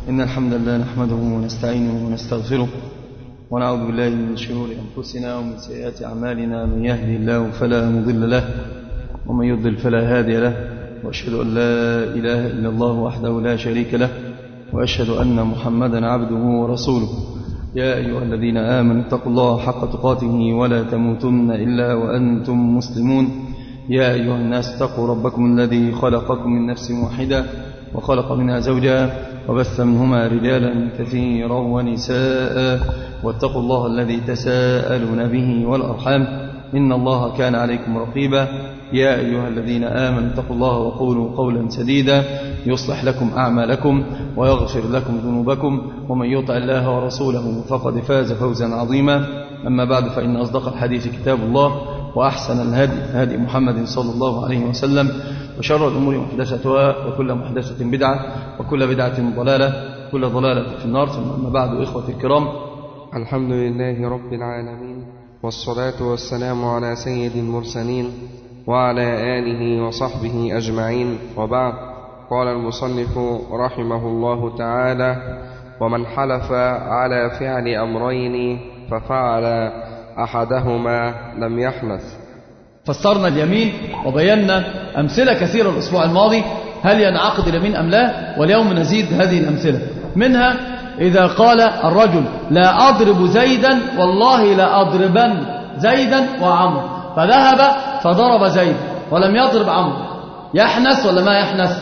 إن الحمد لله نحمده ونستعينه ونستغفره ونعوذ بالله من شرور أنفسنا ومن سيئات أعمالنا. من يهدي الله فلا مضل له ومن يضلل فلا هادي له، وأشهد أن لا إله إلا الله وحده لا شريك له، وأشهد أن محمدا عبده ورسوله. يا أيها الذين آمنوا اتقوا الله حق تقاته ولا تموتن إلا وأنتم مسلمون. يا أيها الناس اتقوا ربكم الذي خلقكم من نفس واحدة وخلق منها زوجها وبث منهما رجالا كثيرا ونساء، واتقوا الله الذي تساءلون به والأرحام إن الله كان عليكم رقيبا. يا أيها الذين آمنوا اتقوا الله وقولوا قولا سديدا يصلح لكم أعمالكم ويغفر لكم ذنوبكم، ومن يطع الله ورسوله فقد فاز فوزا عظيما. أما بعد، فإن أصدق الحديث كتاب الله، وأحسن الهدي هدي محمد صلى الله عليه وسلم، وشر الأمور محدثاتها، وكل محدثة بدعة، وكل بدعة ضلالة، وكل ضلالة في النار. ثم أما بعد، إخوتي الكرام، الحمد لله رب العالمين، والصلاة والسلام على سيد المرسلين وعلى آله وصحبه أجمعين، وبعد. قال المصنف رحمه الله تعالى: ومن حلف على فعل أمرين ففعل أحدهما لم يحنث. فسرنا اليمين وبينا أمثلة كثيرة الأسبوع الماضي هل ينعقد اليمين أم لا، واليوم نزيد هذه الأمثلة. منها إذا قال الرجل لا أضرب زيدا والله لا أضربن زيدا وعمر، فذهب فضرب زيد ولم يضرب عمرو، يحنث ولا ما يحنث؟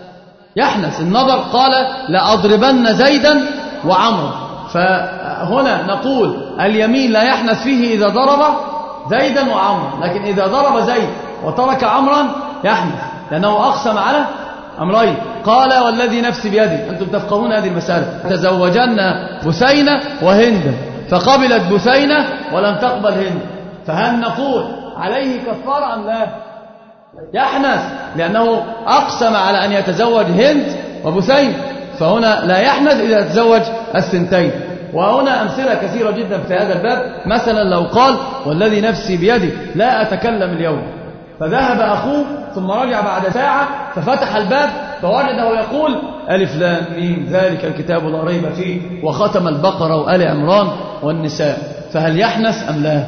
يحنث. النظر قال لا أضربن زيدا وعمرو، فهنا نقول اليمين لا يحنث فيه إذا ضرب زيدا وعمرا، لكن إذا ضرب زيد وترك عمرا يحنث، لأنه أقسم على أمرين. قال والذي نفسي بيده، أنتم تفقهون هذه المسألة، تزوجن بثينة وهند، فقبلت بثينة ولم تقبل هند، فهل نقول عليه كفارة أم لا؟ يحنث، لأنه أقسم على أن يتزوج هند وبثينة، فهنا لا يحنث إذا تزوج الثنتين. وهنا أمثلة كثيرة جدا في هذا الباب. مثلا لو قال والذي نفسي بيده لا أتكلم اليوم، فذهب أخوه ثم رجع بعد ساعة ففتح الباب فوجده يقول ألف لام ميم ذلك الكتاب لا ريب فيه، وختم البقرة وآل عمران والنساء، فهل يحنث أم لا؟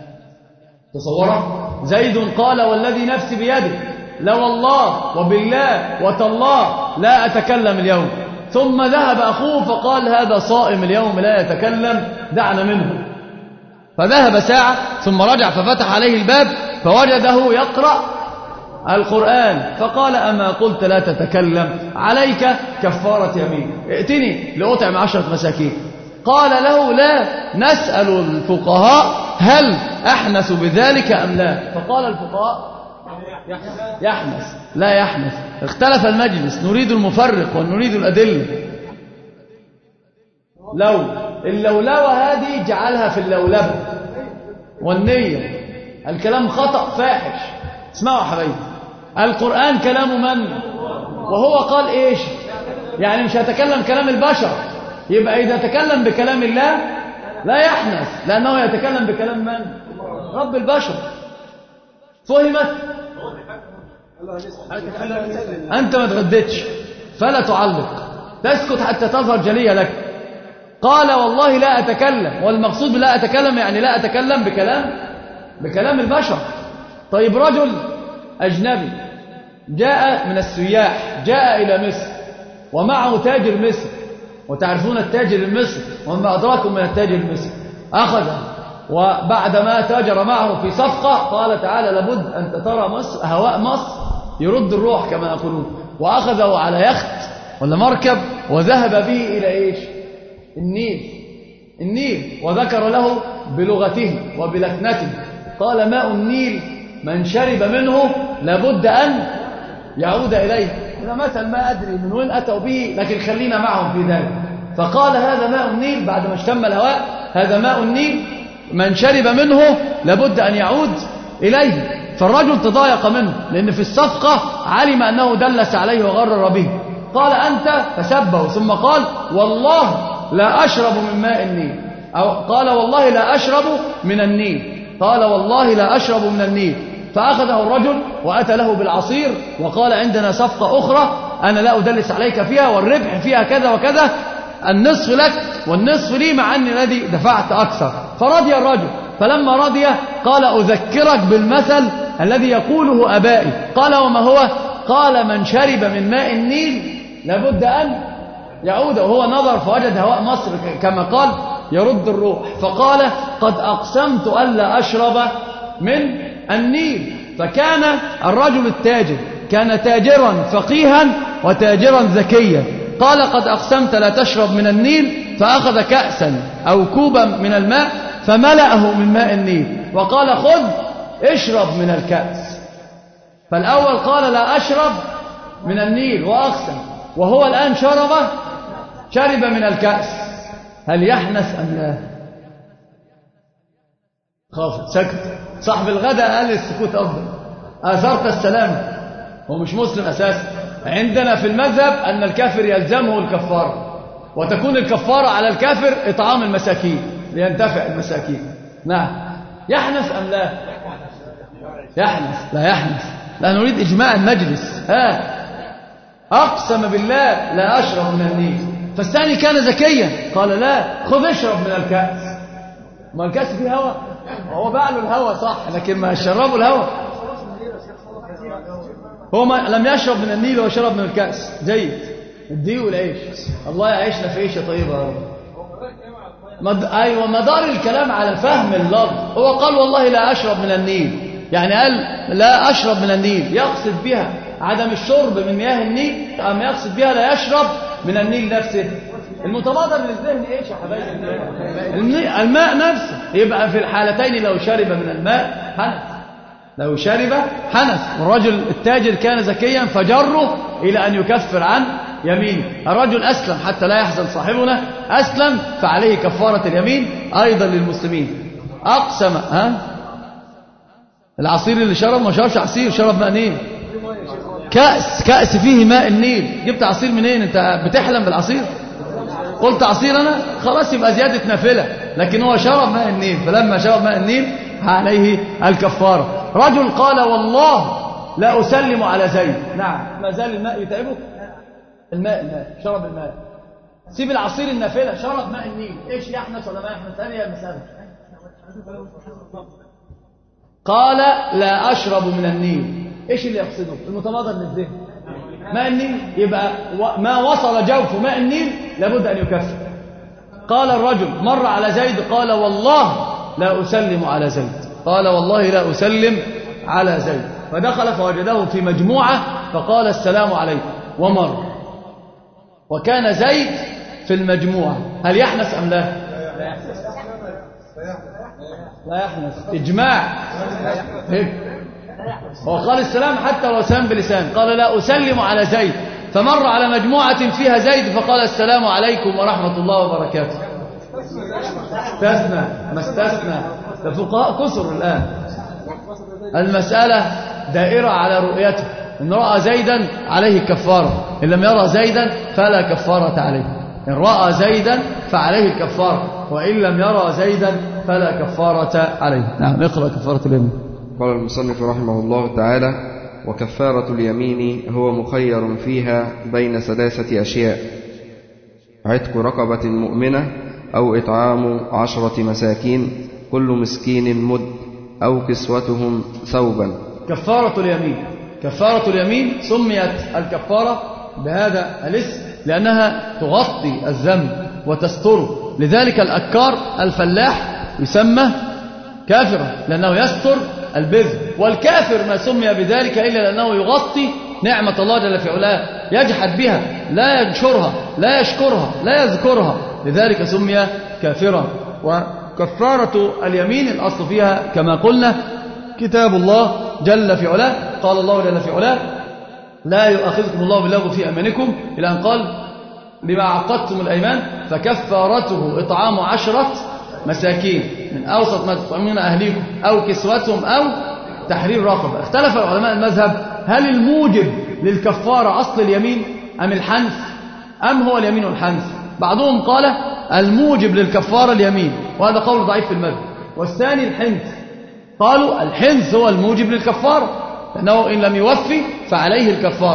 تصوره زيد قال والذي نفسي بيده لا والله وبالله وتالله لا أتكلم اليوم، ثم ذهب أخوه فقال هذا صائم اليوم لا يتكلم دعنا منه، فذهب ساعة ثم رجع ففتح عليه الباب فوجده يقرأ القرآن، فقال أما قلت لا تتكلم؟ عليك كفارة يمين، ائتني لأطعم 10 مساكين. قال له لا، نسأل الفقهاء هل أحنث بذلك أم لا؟ فقال الفقهاء يحنث لا يحنث. اختلف المجلس، نريد المفرق ونريد الأدلة. لو اللولوة هذه جعلها في اللولبة والنية، الكلام خطأ فاحش. اسمعوا حبايبي، القرآن كلام من؟ وهو قال إيش؟ يعني مش هتكلم كلام البشر، يبقى إذا تكلم بكلام الله لا يحنث، لأنه يتكلم بكلام من؟ رب البشر. فهمت؟ أنت ما تغدتش فلا تعلق، تسكت حتى تظهر جلية لك. قال والله لا أتكلم، والمقصود لا أتكلم يعني لا أتكلم بكلام البشر. طيب رجل أجنبي جاء من السياح، جاء إلى مصر ومعه تاجر مصر، وتعرفون التاجر المصري وما أدراكم من التاجر المصري، أخذه وبعدما تاجر معه في صفقة قال تعالى لابد أن ترى مصر، هواء مصر يرد الروح كما يقولون، وأخذه على يخت ولا مركب وذهب به إلى إيش؟ النيل، وذكر له بلغته وبلكنته، قال ماء النيل من شرب منه لابد أن يعود إليه. هذا مثل ما أدري من وين أتوا به، لكن خلينا معهم في ذلك. فقال هذا ماء النيل بعد ما اشتم الهواء، هذا ماء النيل من شرب منه لابد أن يعود إليه. فالرجل تضايق منه، لأن في الصفقة علم أنه دلس عليه وغرر به. قال أنت، فسبه، ثم قال والله لا أشرب من ماء النيل، أو قال والله لا أشرب من النيل، قال والله لا أشرب من النيل. فأخذه الرجل وأتى له بالعصير وقال عندنا صفقة أخرى أنا لا أدلس عليك فيها والربح فيها كذا وكذا، النصف لك والنصف لي مع أني الذي دفعت أكثر. فرضي الرجل، فلما رضي قال أذكرك بالمثل الذي يقوله أبائي. قال وما هو؟ قال من شرب من ماء النيل لابد أن يعود. وهو نظر فوجد هواء مصر كما قال يرد الروح، فقال قد أقسمت ألا أشرب من النيل. فكان الرجل التاجر كان تاجرا فقيها وتاجرا ذكيا. قال قد أقسمت لا تشرب من النيل، فأخذ كأسا أو كوبا من الماء فملأه من ماء النيل وقال خذ اشرب من الكأس. فالأول قال لا أشرب من النيل وأقسم، وهو الآن شرب من الكأس، هل يحنث أم لا؟ خافت سكت. صاحب الغداء قال السكوت أفضل، آثرت السلام. هو مش مسلم أساسا. عندنا في المذهب أن الكافر يلزمه الكفارة، وتكون الكفارة على الكافر إطعام المساكين لينتفع المساكين. نعم. يحنث أم لا؟ يحنث. لا يحنث. لا نريد إجماع المجلس. أقسم بالله لا أشرب من النيل. فالثاني كان ذكيا قال لا خذ اشرب من الكأس. ما الكأس فيه هواء، هو باع له الهواء صح، لكن ما شربوا الهواء. هو ما لم يشرب من النيل وشرب من الكأس. جيد. الدقيق والعيش. الله يعيشنا في عيشة طيبة يا رب. أيوة، مدار الكلام على فهم اللفظ. هو قال والله لا أشرب من النيل، يعني قال لا أشرب من النيل، يقصد بها عدم الشرب من مياه النيل أم يقصد بها لا يشرب من النيل نفسه؟ المتبادر للذهن ايش يا حبايبي؟ الماء نفسه. يبقى في الحالتين لو شرب من الماء حنث، لو شرب حنث. والرجل التاجر كان ذكيا فجره إلى أن يكفر عن يمينه. الرجل أسلم حتى لا يحزن صاحبنا، أسلم فعليه كفارة اليمين أيضا للمسلمين. أقسم. العصير اللي شرب ما شربش عصير، شرب ماء نيل. كأس فيه ماء النيل. جبت عصير منين؟ انت بتحلم بالعصير؟ قلت عصير أنا خلاص يبقى زيادة نافلة، لكن هو شرب ماء النيل، فلما شرب ماء النيل عليه الكفارة. رجل قال والله لا أسلم على زيد. نعم. ما زال الماء يتعبك؟ الماء شرب الماء. سيب العصير النافلة، شرب ماء النيل، ايش يحنث ولا ما يحنث؟ هذه المسألة. قال لا أشرب من النيل، ايش اللي يقصده؟ المتبادر للذهن ماء النيل. يبقى ما وصل جوف ماء النيل لابد أن يكفر. قال الرجل مر على زيد قال والله لا أسلم على زيد، قال والله لا أسلم على زيد. فدخل فوجده في مجموعة فقال السلام عليكم ومر، وكان زيد في المجموعة. هل يحنث أم لا؟ لا يحنث. إجماع. وقال السلام حتى لو سلم بلسان. قال لا أسلم على زيد، فمر على مجموعة فيها زيد فقال السلام عليكم ورحمة الله وبركاته. استثنى ما استثنى. الفقهاء كثر الآن. المسألة دائرة على رؤيته. إن رأى زيدا عليه كفارة، إن لم يرى زيدا فلا كفارة عليه. إن رأى زيدا فعليه الكفارة، وإن لم يرى زيدا فلا كفارة عليه. نعم. اقرأ كفارة اليمين. قال المصنف رحمه الله تعالى: وكفارة اليمين هو مخير فيها بين 3 أشياء: عتق رقبة مؤمنة، أو إطعام 10 مساكين كل مسكين مد، أو كسوتهم ثوبا. كفارة اليمين. كفارة اليمين سميت الكفارة بهذا الاسم لأنها تغطي الذنب وتستره. لذلك الأكار الفلاح يسمى كافرا لأنه يستر البذل، والكافر ما سمي بذلك إلا لأنه يغطي نعمة الله جل في علاه، يجحد بها، لا ينشرها، لا يشكرها، لا يذكرها، لذلك سمي كافرا. وكفارة اليمين الأصل فيها كما قلنا كتاب الله جل في علاه. قال الله جل في علاه: لا يؤاخذكم الله باللغو في أيمانكم، إلى أن قال: بما عقدتم الأيمان فكفارته إطعام 10 مساكين من أوسط ما تطعمون أهليكم، أو كسوتهم، أو تحرير رقبة. اختلف علماء المذهب هل الموجب للكفارة أصل اليمين أم الحنث، أم هو اليمين والحنث؟ بعضهم قال الموجب للكفارة اليمين، وهذا قول ضعيف في المذهب. والثاني الحنث، قالوا الحنث هو الموجب للكفارة، لأنه إن لم يوفي فعليه الكفارة.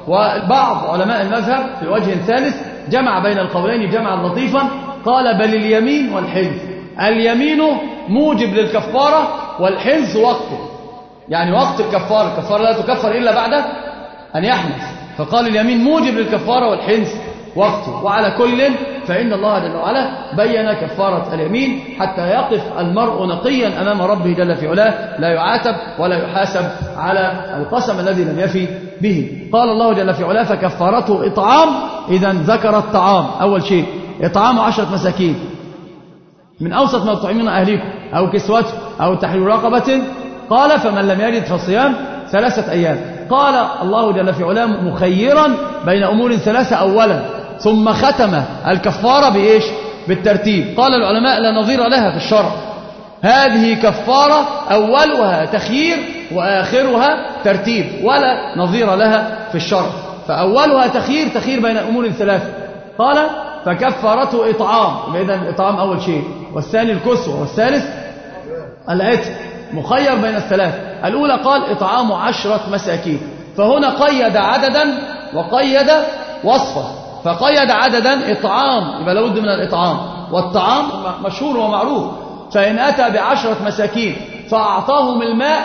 وبعض علماء المذهب في وجه ثالث جمع بين القولين جمعا لطيفا، قال بل اليمين والحنث، اليمين موجب للكفارة والحنث وقته، يعني وقت الكفارة لا تكفر إلا بعد أن يحنث، فقال اليمين موجب للكفارة والحنث وقته. وعلى كل فإن الله جل وعلا بين كفارة اليمين حتى يقف المرء نقيا أمام ربه جل في علاه، لا يعاتب ولا يحاسب على القسم الذي لم يفي به. قال الله جل في علاه فكفارته إطعام، إذا ذكر الطعام أول شيء إطعام 10 مساكين من أوسط ما تطعمون أهليكم أو كسوته أو تحرير رقبة، قال فمن لم يجد فصيام 3 أيام. قال الله جل في علاه مخيرا بين أمور 3 أولا، ثم ختم الكفارة بإيش؟ بالترتيب. قال العلماء لا نظير لها في الشرع، هذه كفارة أولها تخيير وآخرها ترتيب، ولا نظير لها في الشرع. فأولها تخيير بين أمور 3. قال فكفارته إطعام، إذن الإطعام أول شيء، والثاني الكسوة، والثالث العتق، مخير بين 3. الأولى قال إطعام 10 مساكين، فهنا قيد عددا وقيد وصفا، فقيد عددا إطعام، يبقى لابد من الإطعام، والطعام مشهور ومعروف. فإن أتى ب10 مساكين فأعطاهم الماء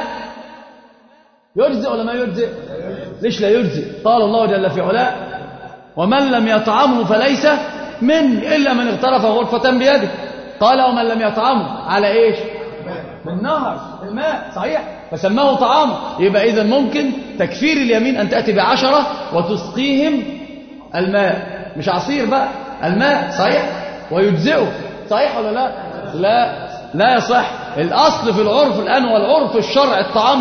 يجزئ ولا ما يجزئ؟ ليش لا يجزئ؟ قال الله جل في علاه ومن لم يطعمه فليس من إلا من اغترف غرفة بيده. قال ومن لم يطعمه على إيش؟ بالنهر، الماء، صحيح، فسماه طعام. يبقى إذن ممكن تكفير اليمين أن تأتي ب10 وتسقيهم الماء، مش عصير بقى، الماء، صحيح، ويجزئه، صحيح ولا لا؟ لا يصح. الأصل في العرف الآن والعرف الشرع الطعام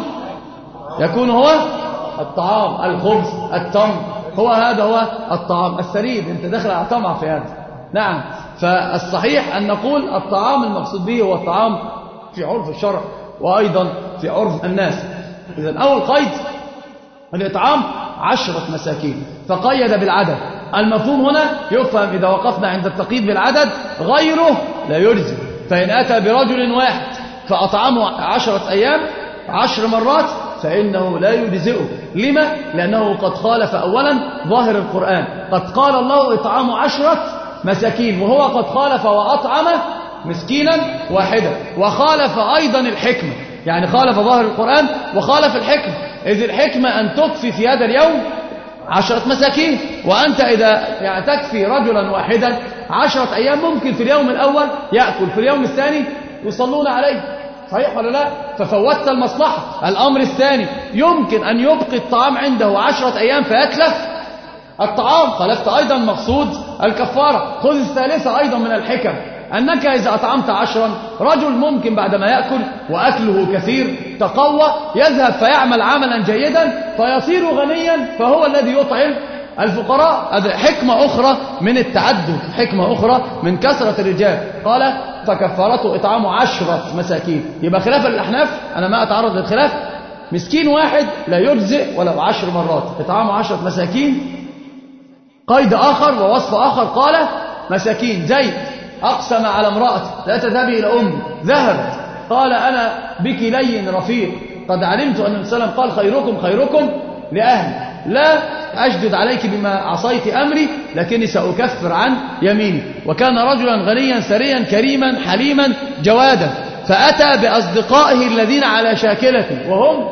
يكون هو الطعام، الخبز، التمر، هذا هو الطعام السريد. انت داخل على طمع في هذا. نعم، فالصحيح أن نقول الطعام المقصود به هو الطعام في عرف الشرع وأيضا في عرف الناس. إذن أول قيد الإطعام 10 مساكين، فقيد بالعدد. المفهوم هنا يفهم إذا وقفنا عند التقييد بالعدد، غيره لا يجزي. فإن أتى برجل واحد فأطعمه 10 أيام 10 مرات فإنه لا يجزئه. لما؟ لأنه قد خالف أولا ظاهر القرآن، قد قال الله إطعام 10 مساكين، وهو قد خالف وأطعم مسكينا واحدا، وخالف أيضا الحكمة، يعني خالف ظاهر القرآن وخالف الحكمة، إذ الحكمة أن تكفي في هذا اليوم 10 مساكين، وأنت إذا يعني تكفي رجلا واحدا 10 أيام ممكن في اليوم الأول يأكل، في اليوم الثاني يصلون عليه، صحيح ولا لا؟ ففوتت المصلحة. الأمر الثاني يمكن أن يبقي الطعام عنده 10 أيام فيتلف الطعام، خلفت أيضا مقصود الكفارة. خذ الثالثة أيضا من الحكم، أنك إذا أطعمت 10 رجل ممكن بعدما يأكل وأكله كثير تقوى يذهب فيعمل عملا جيدا فيصير غنيا، فهو الذي يطعم الفقراء. هذه حكمة أخرى من التعدد، حكمة أخرى من كثرة الرجال. قال فكفارته إطعام 10 مساكين. يبقى خلاف الأحناف، أنا ما أتعرض للخلاف، مسكين واحد لا يجزئ ولو 10 مرات، إطعام 10 مساكين. قيد آخر ووصف آخر قال مساكين. زيد أقسم على امرأته لا تذهبي إلى أمي، ذهبت، قال أنا بك لين رفيق، قد علمت أن النبي صلى الله عليه وسلم قال خيركم لأهلي، لا أشدد عليك بما عصيت أمري لكني سأكفر عن يميني. وكان رجلا غنيا ثريا كريما حليما جوادا، فأتى بأصدقائه الذين على شاكلته وهم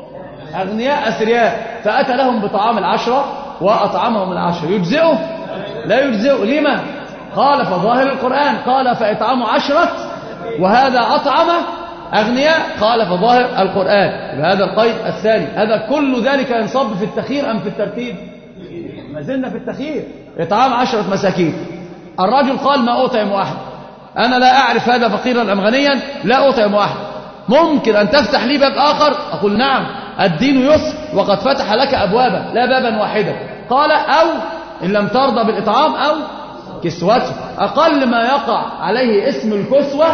أغنياء أثرياء، فأتى لهم بطعام 10 وأطعمهم 10. يجزئه؟ لا يجزئه. لما؟ خالف ظاهر القرآن، قال فإطعام 10 وهذا أطعم أغنياء، خالف ظاهر القرآن. بهذا القيد الثاني. هذا كل ذلك ينصب في التخيير أم في الترتيب؟ ما زلنا في التخيير. إطعام 10 مساكين. الرجل قال ما أطعم أحد، أنا لا أعرف هذا فقيرا أم غنيا، لا أطعم أحد. ممكن أن تفتح لي باب آخر؟ أقول نعم، الدين يسر وقد فتح لك أبوابا لا بابا واحدا. قال أو إن لم ترضى بالإطعام أو كسوته، أقل ما يقع عليه اسم الكسوة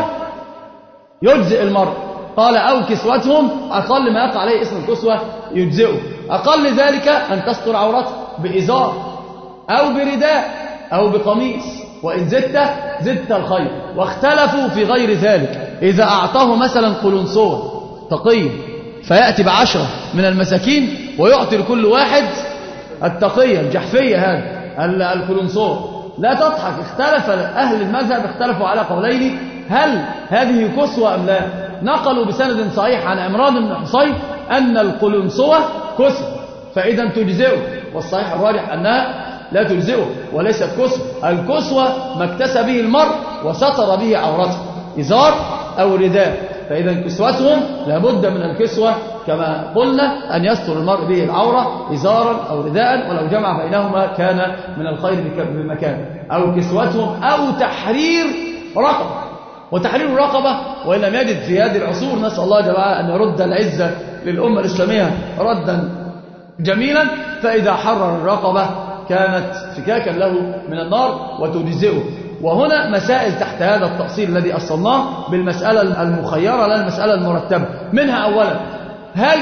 يجزئ المرء. قال أو كسوتهم، أقل ما يقع عليه اسم الكسوة يجزئه. أقل ذلك أن تستر عورته بإزار أو برداء أو بقميص، وإن زدت الخير. واختلفوا في غير ذلك، إذا أعطاه مثلا قلنسوة تقي فيأتي ب10 من المساكين ويعطي لكل واحد التقية الجحفية هذا القلنسوة لا تضحك. اختلف أهل المذهب اختلفوا على قولين: هل هذه كسوة أم لا؟ نقلوا بسند صحيح عن عمران بن حصين أن القلنسوة كسوة فإذا تجزئه، والصحيح الراجح أنها لا تجزئه وليست كسوة. الكسوة ما اكتسى به المرء وستر به عورته، إزار أو رداء، فإذا كسوتهم لابد من الكسوة كما قلنا أن يستر المرء به العورة إزارا أو رداء، ولو جمع بينهما كان من الخير بمكان. أو كسوتهم أو تحرير رقبة، وتحرير الرقبة وإن لم يجد في هذه العصور، نسأل الله جل وعلا أن يرد العزة للأمة الإسلامية ردا جميلا، فإذا حرر الرقبة كانت فكاكا له من النار وتجزئه. وهنا مسائل تحت هذا التأصيل الذي أصلناه بالمسألة المخيرة لا المسألة المرتبة. منها أولا: هل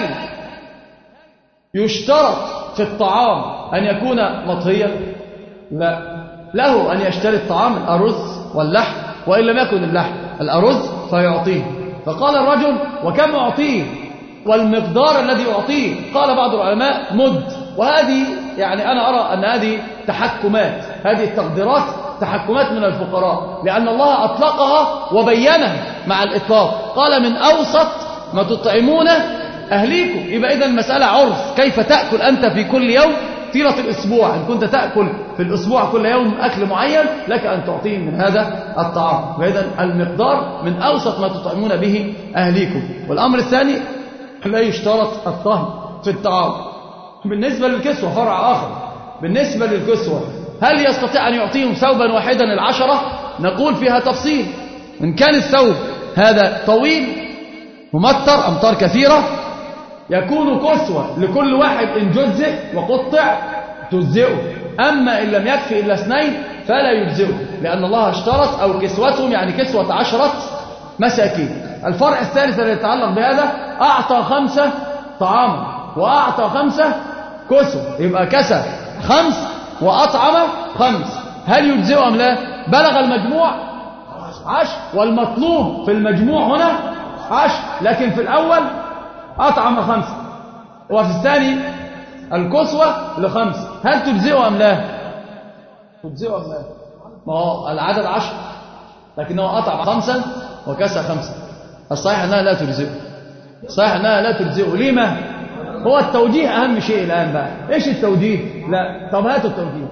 يشترط في الطعام أن يكون مطهيا؟ لا، له أن يشتري الطعام الأرز واللحم، وإن لم يكن اللحم الأرز فيعطيه. فقال الرجل: وكم أعطيه؟ والمقدار الذي يعطيه؟ قال بعض العلماء: مد. وهذه يعني أنا أرى أن هذه تحكمات، هذه التقديرات تحكمات من الفقراء، لأن الله أطلقها وبينها مع الإطلاق، قال: من أوسط ما تطعمون أهليكم. يبقى إذن المسألة عرف، كيف تأكل أنت في كل يوم طيلة الأسبوع. إن كنت تأكل في الأسبوع كل يوم أكل معين لك أن تعطيه من هذا الطعام، فإذن المقدار من أوسط ما تطعمون به أهليكم. والأمر الثاني: لا يشترط الطهي في الطعام. بالنسبة للكسوة فرع آخر. بالنسبة للكسوة هل يستطيع أن يعطيهم ثوبا واحدا 10؟ نقول فيها تفصيل. إن كان الثوب هذا طويل ممطر أمطار كثيرة يكون كسوة لكل واحد، إن جزء وقطع تجزئه. أما إن لم يكفي إلا 2 فلا يجزئه، لأن الله اشترط أو كسوتهم يعني كسوة 10 مساكين. الفرع الثالث الذي يتعلق بهذا: أعطى 5 طعاما وأعطى 5 كسوة، يبقى كسى 5 وأطعم 5. هل يجزئ أم لا؟ بلغ المجموع 10، والمطلوب في المجموع هنا 10، لكن في الأول أطعم 5 وفي الثاني الكسوة ل5. هل تجزئ أم لا؟ تجزئ أم لا؟ ما هو العدد 10 لكنه أطعم 5 وكسى 5. الصحيح أنها لا تجزئ، صحيح أنها لا تجزئ. لما؟ هو التوجيه أهم شيء الآن بقى. إيش التوجيه؟ لا، طب هاتوا التوجيه.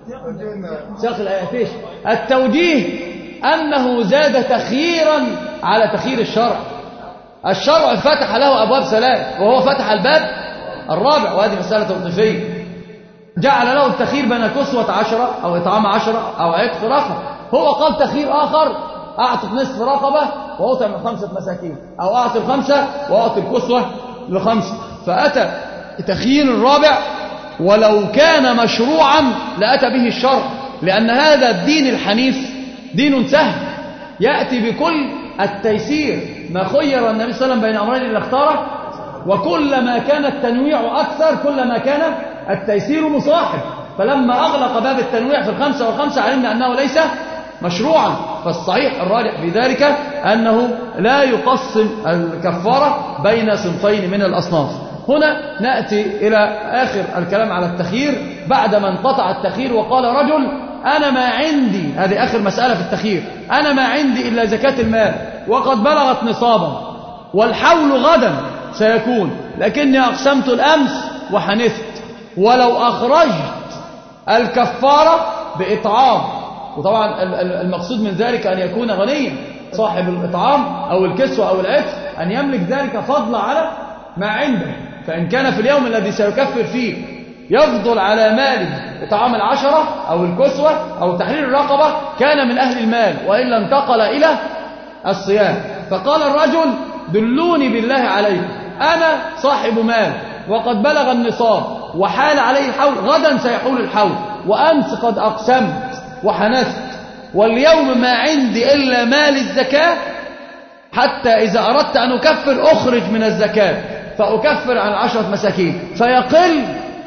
ساق الآيات إيش؟ التوجيه أنه زاد تخييرا على تخيير الشرع. الشرع فتح له أبواب 3 وهو فتح الباب 4، وهذه مسألة توقيفية. جعل له التخيير بين كسوة 10 أو إطعام 10 أو عتق رقبة. هو قال تخيير آخر: أعطي نصف رقبة وأطعم 5 مساكين، أو أعطي 5 وأعطي الكسوة ل5. فأتى تخيير الرابع، ولو كان مشروعا لأتى به الشرع، لأن هذا الدين الحنيف دين سهل يأتي بكل التيسير. ما خير النبي صلى الله عليه وسلم بين أمرين إلا اختاره، وكلما كان التنويع أكثر كلما كان التيسير مصاحب. فلما أغلق باب التنويع في 5 و5 علمنا أنه ليس مشروعا. فالصحيح الراجح في ذلك أنه لا يقسم الكفارة بين صنفين من الأصناف. هنا نأتي إلى آخر الكلام على التخيير بعدما انقطع التخيير، وقال رجل: أنا ما عندي، هذه آخر مسألة في التخيير، أنا ما عندي إلا زكاة المال وقد بلغت نصابا والحول غدا سيكون، لكني أقسمت الأمس وحنثت، ولو أخرجت الكفارة بإطعام. وطبعا المقصود من ذلك أن يكون غنيا صاحب الإطعام أو الكسوة أو العتق، أن يملك ذلك فضل على ما عنده. فإن كان في اليوم الذي سيكفر فيه يفضل على ماله إطعام 10 أو الكسوة أو تحرير الرقبة كان من أهل المال، وإلا انتقل إلى الصيام. فقال الرجل: دلوني بالله عليكم، أنا صاحب مال وقد بلغ النصاب وحال عليه الحول، غدا سيحول الحول، وأمس قد أقسمت وحنثت، واليوم ما عندي إلا مال الزكاة، حتى إذا أردت أن أكفر أخرج من الزكاة فأكفر عن 10 مساكين فيقل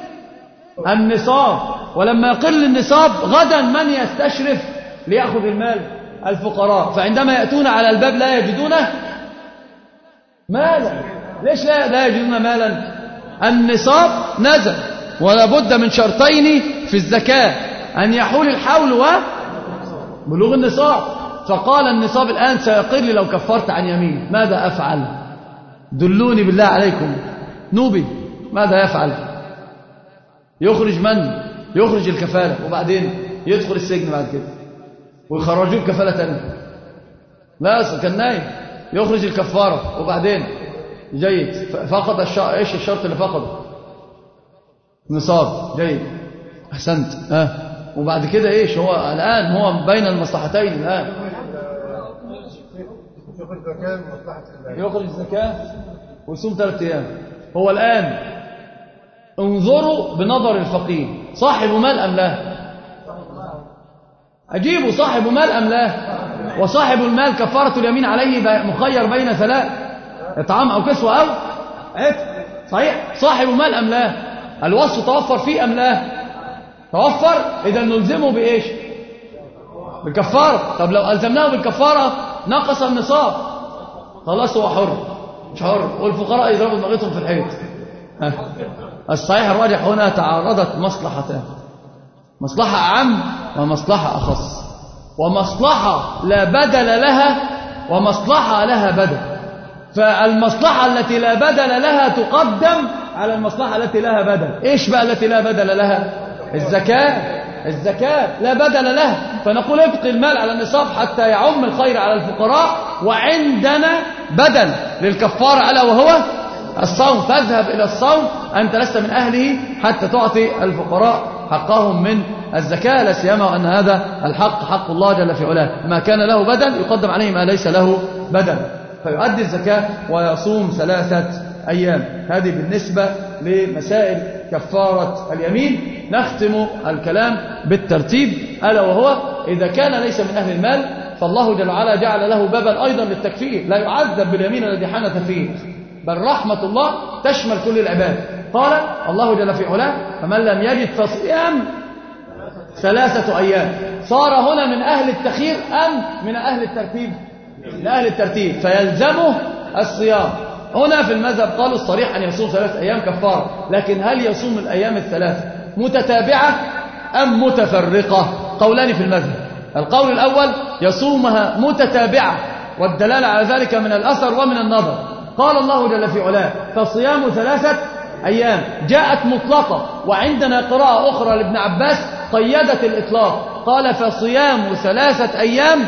النصاب. ولما يقل النصاب غدا من يستشرف ليأخذ المال؟ الفقراء. فعندما يأتون على الباب لا يجدون مالا. ليش لا يجدون مالا؟ النصاب نزل ولا بد من شرطين في الزكاة: أن يحول الحول وبلوغ النصاب. فقال النصاب الآن سيقل لو كفرت عن يمين، ماذا أفعل؟ دلوني بالله عليكم. نوبي ماذا يفعل؟ يخرج من؟ يخرج الكفالة، وبعدين يدخل السجن بعد كده ويخرجوه كفالة تانية. لا كان نايم. يخرج الكفارة وبعدين جيد فقد ايش الشرط اللي فقده؟ نصاب. جيد احسنت. وبعد كده ايش هو الان؟ هو بين المصلحتين الان. يخرج الزكاة ويصوم 3 أيام. هو الآن انظروا بنظر الفقيه: صاحب مال أم لا؟ أجيبوا صاحب مال أم لا؟ وصاحب المال كفارة اليمين عليه مخير بين 3: إطعام أو كسوة أو عتق. صحيح؟ صاحب مال أم لا؟ الوصف توفر فيه أم لا؟ توفر. إذا نلزمه بإيش؟ بالكفارة. طب لو ألزمناه بالكفارة نقص النصاب، خلاص هو حر مش حر، والفقراء يضربوا دماغتهم في الحيط. الصحيح الراجح هنا تعارضت مصلحتان: مصلحة أعم ومصلحة أخص، ومصلحة لا بدل لها ومصلحة لها بدل. فالمصلحة التي لا بدل لها تقدم على المصلحة التي لها بدل. إيش بقى التي لا بدل لها؟ الزكاة. الزكاة لا بدل لها، فنقول ابقي المال على النصاب حتى يعم الخير على الفقراء، وعندنا بدل للكفارة ألا وهو الصوم، فاذهب إلى الصوم، أنت لست من أهله حتى تعطي الفقراء حقهم من الزكاة، لا سيما وأن هذا الحق حق الله جل في علاه، ما كان له بدل يقدم عليه ما ليس له بدل، فيؤدي الزكاة ويصوم 3 أيام. هذه بالنسبة لمسائل كفارة اليمين. نختم الكلام بالترتيب، ألا وهو إذا كان ليس من أهل المال فالله جل وعلا جعل له بابا أيضا للتكفير، لا يعذب باليمين الذي حنث فيه، بل رحمة الله تشمل كل العباد. قال الله جل في علاه: فمن لم يجد فصيام 3 أيام. صار هنا من أهل التخيير أم من أهل الترتيب؟ من أهل الترتيب، فيلزمه الصيام. هنا في المذهب قالوا الصريح أن يصوم 3 أيام كفارة، لكن هل يصوم الأيام ال3 متتابعة أم متفرقة؟ قولان في المذهب. القول الأول يصومها متتابعة، والدلالة على ذلك من الأثر ومن النظر. قال الله جل في علاه: فصيام 3 أيام، جاءت مطلقة، وعندنا قراءة أخرى لابن عباس قيدت الإطلاق، قال: فصيام 3 أيام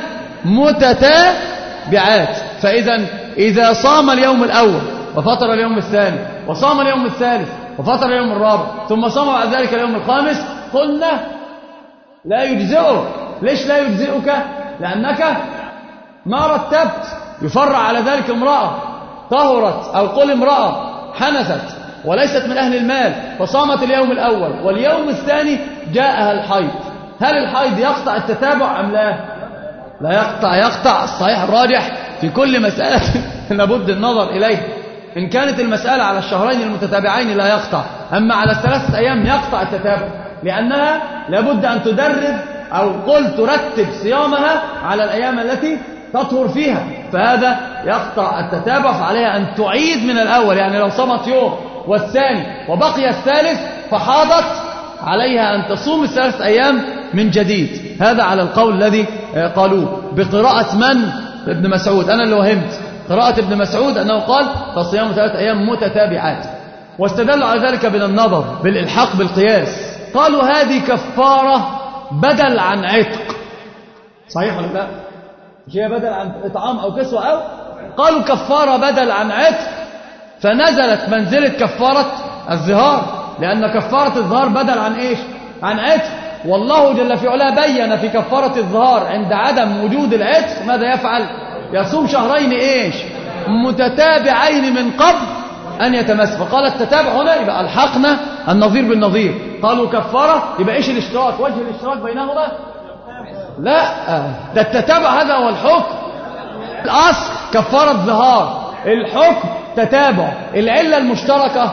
متتابعات. فإذا إذا صام اليوم الأول وفطر اليوم الثاني وصام اليوم الثالث وفطر اليوم الرابع ثم صام بعد ذلك اليوم الخامس، قلنا لا يجزئه. ليش لا يجزئك؟ لأنك ما رتبت. يفرع على ذلك امرأة طهرت، أو قل امرأة حنثت وليست من أهل المال فصامت اليوم الأول واليوم الثاني جاءها الحيض، هل الحيض يقطع التتابع أم لا؟ لا يقطع. يقطع. الصحيح الراجح في كل مسألة لابد النظر إليه. إن كانت المسألة على الشهرين المتتابعين لا يقطع، أما على 3 أيام يقطع التتابع، لأنها لابد أن تدرب أو قل ترتب صيامها على الأيام التي تطهر فيها، فهذا يقطع التتابع، فعليها أن تعيد من الأول. يعني لو صمت يوم والثاني وبقي الثالث فحاضت، عليها أن تصوم 3 أيام من جديد. هذا على القول الذي قالوه بقراءة من؟ ابن مسعود. أنا اللي وهمت قراءة ابن مسعود أنه قال: فصيام 3 أيام متتابعات، واستدلوا على ذلك من النظر بالإلحاق بالقياس. قالوا هذه كفارة بدل عن عتق. صحيح ولا لا؟ مش هي بدل عن إطعام أو كسوة أو؟ قالوا كفارة بدل عن عتق، فنزلت منزلة كفارة الظهار، لأن كفارة الظهار بدل عن إيش؟ عن عتق. والله جل في علاه بين في كفارة الظهار عند عدم وجود العتق ماذا يفعل؟ يصوم 2 شهرين إيش؟ متتابعين من قبل أن يتمس. فقال التتابع هنا يبقى ألحقنا النظير بالنظير. قالوا كفارة يبقى إيش الاشتراك؟ وجه الاشتراك بينهما؟ لا، ده التتابع هذا هو الحكم. الأصل كفارة ظهار، الحكم تتابع. العلة المشتركة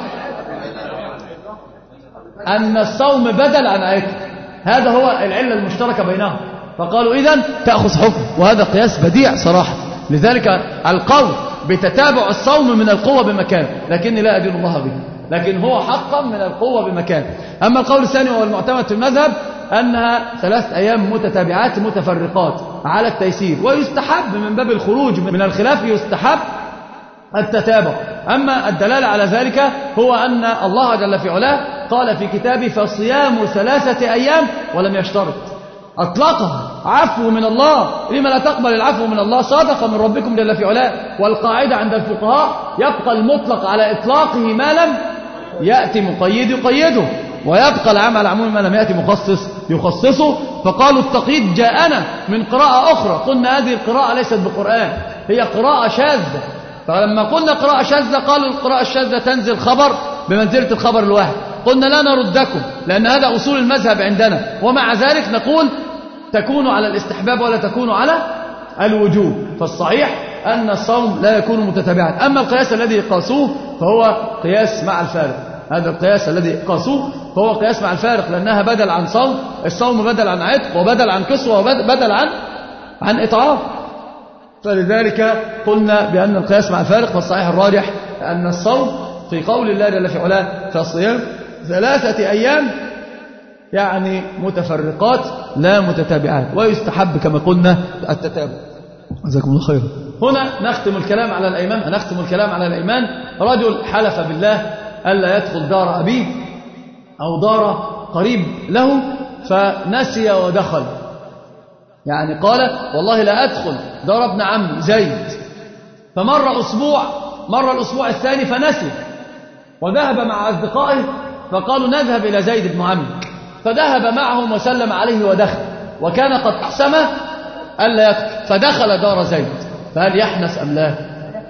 أن الصوم بدل عن عتق، هذا هو العلة المشتركة بينهم. فقالوا إذن تأخذ حكم، وهذا قياس بديع صراحة. لذلك القول بتتابع الصوم من القوة بمكان، لكني لا أدين الله به. لكن هو حقا من القوة بمكان. أما القول الثاني وهو المعتمد في المذهب أنها 3 أيام متتابعات متفرقات على التيسير، ويستحب من باب الخروج من الخلاف يستحب التتابع. أما الدلالة على ذلك هو أن الله جل في علاه قال في كتابه فصيام 3 أيام ولم يشترط، أطلقها عفو من الله. لما لا تقبل العفو من الله؟ صادق من ربكم جل في علاه. والقاعدة عند الفقهاء يبقى المطلق على إطلاقه ما لم يأتي مقيد يقيده، ويبقى العام على عموم ما لم يأتي مخصص يخصصه. فقالوا التقييد جاءنا من قراءة أخرى، قلنا هذه القراءة ليست بقرآن، هي قراءة شاذة. فلما قلنا قراءة شاذة قالوا القراءة الشاذة تنزل خبر بمنزلة الخبر الواحد. قلنا لا نردكم لأن هذا أصول المذهب عندنا، ومع ذلك نقول تكون على الاستحباب ولا تكون على الوجوب. فالصحيح أن الصوم لا يكون متتابعا. أما القياس الذي قاسوه فهو قياس مع الفارق، هذا القياس الذي قاسوه فهو قياس مع الفارق، لأنها بدل عن صوم، الصوم بدل عن عتق وبدل عن كسوة وبدل عن إطعام. فلذلك قلنا بأن القياس مع الفارق، والصحيح الراجح أن الصوم في قول الله جل في علاه فالصيام 3 أيام يعني متفرقات لا متتابعات، ويستحب كما قلنا التتابع. جزاكم الله خيرا. هنا نختم الكلام على الإيمان. رجل حلف بالله ألا يدخل دار أبيه أو دار قريب له فنسي ودخل، يعني قال والله لا أدخل دار ابن عم زيد، فمر أسبوع، مر الأسبوع الثاني فنسي وذهب مع أصدقائه فقالوا نذهب إلى زيد بن عمك، فذهب معهم وسلم عليه ودخل، وكان قد أقسم ألا يدخل فدخل دار زيد، فهل يحنس أم لا؟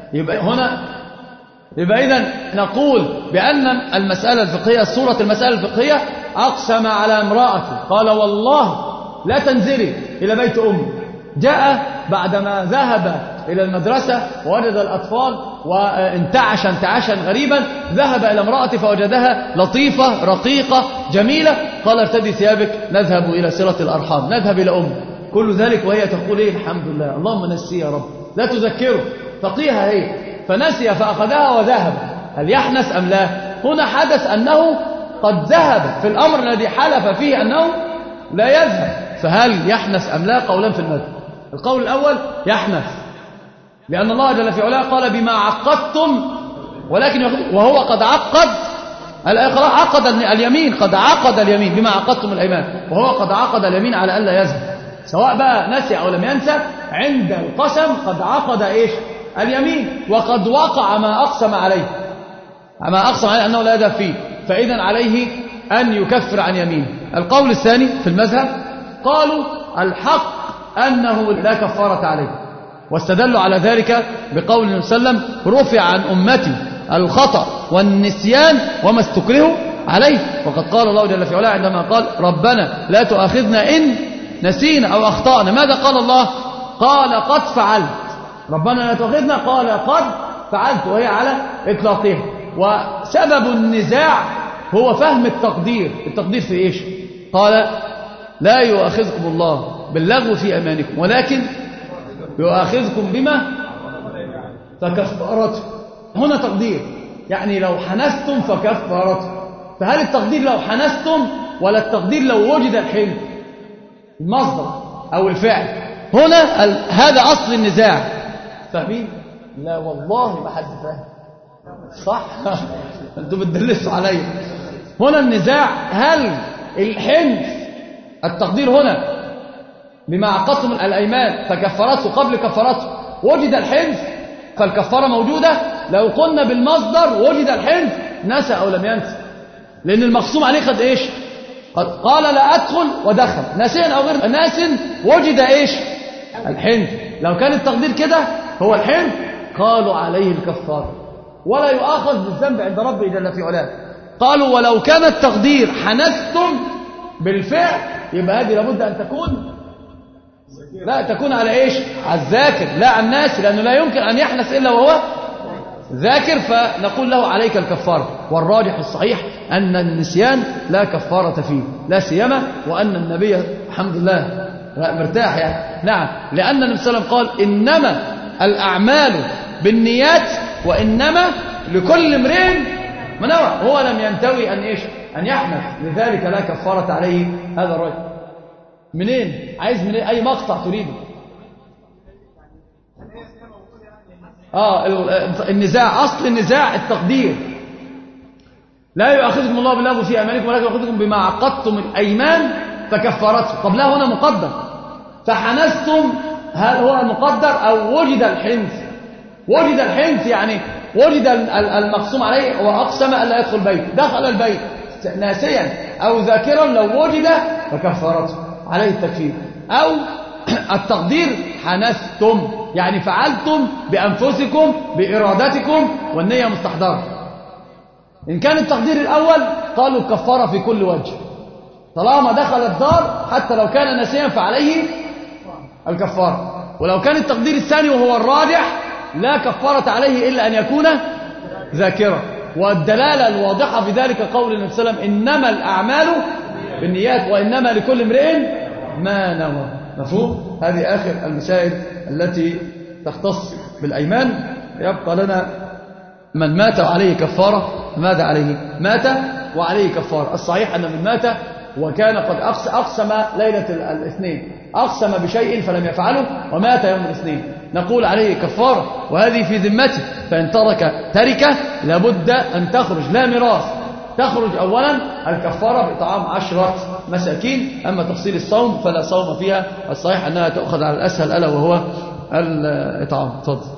يبقى إذن نقول بأن المسألة الفقهية، صورة المسألة الفقهية أقسم على امرأته قال والله لا تنزلي إلى بيت أمي. جاء بعدما ذهب إلى المدرسة ووجد الأطفال وانتعش انتعاشا غريبا، ذهب إلى امرأته فوجدها لطيفة رقيقة جميلة، قال ارتدي ثيابك نذهب إلى صلة الأرحام، نذهب إلى أمي. كل ذلك وهي تقول إيه الحمد لله اللهم نسي يا رب، لا تذكره، فقيها هي، فنسي فأخذها وذهب. هل يحنس أم لا؟ هنا حدث أنه قد ذهب في الأمر الذي حلف فيه أنه لا يذهب، فهل يحنس أم لا؟ قولان في المذهب. القول الأول يحنس، لأن الله جل في علاه قال بما عقدتم، ولكن وهو قد عقد اليمين، قد عقد اليمين بما عقدتم الأيمان، وهو قد عقد اليمين على ألا يذهب، سواء بقى نسي أو لم ينسى، عند القسم قد عقد إيش؟ اليمين، وقد وقع ما أقسم عليه أنه لا يذهب فيه، فإذن عليه أن يكفر عن يمينه. القول الثاني في المذهب قالوا الحق أنه لا كفارة عليه، واستدلوا على ذلك بقول النبي صلى الله عليه وسلم رفع عن أمتي الخطأ والنسيان وما استكرهوا عليه. وقد قال الله جل في علاه عندما قال ربنا لا تؤاخذنا إن نسينا أو أخطأنا، ماذا قال الله؟ قال قد فعلت. ربنا لا تؤاخذنا قال قد فعلت، وهي على إطلاقها. وسبب النزاع هو فهم التقدير في إيش؟ قال لا يؤاخذكم الله باللغو في أيمانكم ولكن يؤاخذكم بما فكفارته. هنا تقدير، يعني لو حنستم فكفارته. فهل التقدير لو حنستم ولا التقدير لو وجد الحلم، المصدر أو الفعل؟ هنا هذا أصل النزاع. فاهمين؟ لا والله ما حد فاهم، صح؟ أنتم بتدلسوا علي. هنا النزاع هل الحنث التقدير هنا بما عقدتم الأيمان فكفرته قبل كفرته وجد الحنث فالكفارة موجودة. لو قلنا بالمصدر وجد الحنث نسى أو لم ينسى، لأن المقسوم عليه قد إيش؟ قال لا أدخل ودخل، ناسين أو غير ناس وجد إيش؟ الحنث. لو كان التقدير كده هو الحنث قالوا عليه الكفارة ولا يؤاخذ بالذنب عند ربه جل في علاه. قالوا ولو كان التقدير حنستم بالفعل يبقى هذه لابد أن تكون على إيش؟ على الذاكر لا على الناس، لأنه لا يمكن أن يحنس إلا وهو ذاكر، فنقول له عليك الكفارة. والراجح الصحيح أن النسيان لا كفارة فيه، لا سيما وأن النبي الحمد لله مرتاح يعني. نعم، لأن النبي صلى الله عليه وسلم قال إنما الأعمال بالنيات وإنما لكل امرئ ما نوى، هو لم ينتوي أن إيش؟ أن يحنث، لذلك لا كفارة عليه هذا الرجل. منين؟ عايز منين؟ أي مقطع تريده؟ النزاع، أصل النزاع التقدير. لا يؤاخذكم الله باللغو في أيمانكم ولكن يؤاخذكم بما عقدتم الأيمان فكفارته. قبلها هنا مقدر، فحنستم، هل هو مقدر أو وجد الحنث؟ وجد الحنث يعني وجد المقسوم عليه وأقسم ألا يدخل البيت، دخل البيت ناسيا أو ذاكرا، لو وجد فكفارته عليه التكفير. أو التقدير حنستم يعني فعلتم بأنفسكم بإرادتكم والنية مستحضرة. إن كان التقدير الأول قالوا الكفارة في كل وجه، طالما دخل الدار حتى لو كان ناسيا فعليه الكفارة. ولو كان التقدير الثاني وهو الراجح لا كفارة عليه إلا أن يكون ذاكرا. والدلالة الواضحة في ذلك قول النبي صلى الله عليه وسلم إنما الأعمال بالنيات وإنما لكل امرئ ما نوى. مفهوم؟ هذه آخر المسائل التي تختص بالأيمان. يبقى لنا من مات وعليه كفارة. ماذا عليه؟ مات وعليه كفارة. الصحيح أن من مات وكان قد أقسم ليلة الاثنين، أقسم بشيء فلم يفعله ومات يوم الاثنين، نقول عليه كفارة، وهذه في ذمته. فإن تركه لابد أن تخرج، لا ميراث، تخرج أولا الكفارة بإطعام 10 مساكين. أما تفصيل الصوم فلا صوم فيها، الصحيح أنها تأخذ على الأسهل ألا وهو الإطعام. تفضل.